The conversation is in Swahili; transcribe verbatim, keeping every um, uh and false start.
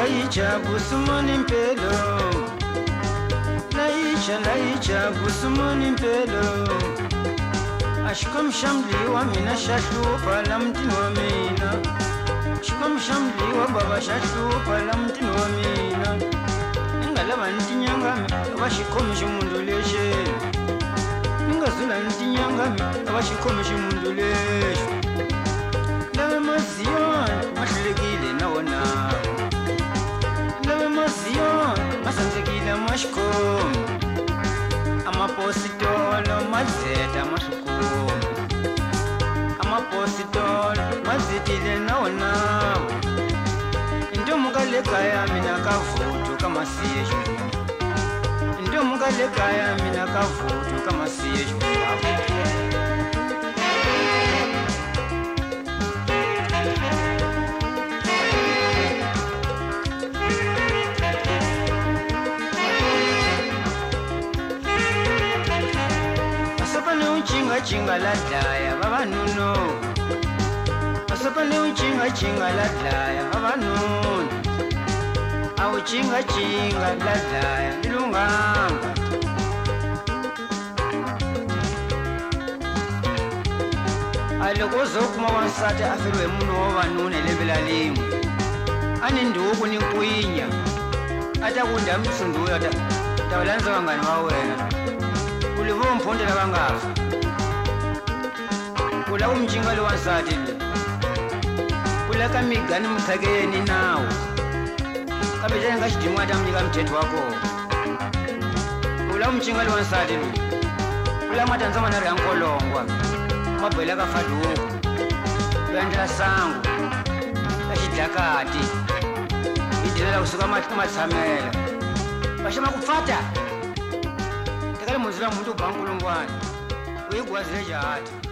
laicha busumuni mpelo laicha laicha busumuni mpelo ashkom shamliwa mina shashupa la mtini wa mina ashkom shamliwa baba shashupa la mtini wa mina ingalaba ntinyangami abashikomisha mundu leshe ingazula ntinyangami abashikomisha mundu leshe lawe mazion mahlekile nawona lawe mazion masanzekile mashkom amapositolo mazeta mashukum amapositolo mazitile nawona ndomuka lekaya mina kavuto kama siyejo ndomuka lekaya mina kavuto kama siyejo Chinga chinga la daya baba nuno Asapa leo chinga chinga la daya baba nuno Au chinga chinga la daya ilunganga Alokozo kuma wansate afirwe muno wa nune lebela limu Ani ndugu ni kuinya Ata kunda mtsundu ata Tawalanza wangani wawena Ulivu mpondela wangafu Kula umjingali wansate Kula kamigani mkageni nao Kabijani ngashidimwa damjiga mtetu wako Kula umjingali wansate Kula matanzama nari ankolongwa Mabwela kafaduku Bandela sangu Kashidakati Idilela usuka matsamela Bashama kufata Tekale muzila mtu bangulungwani Uigwa zileja hati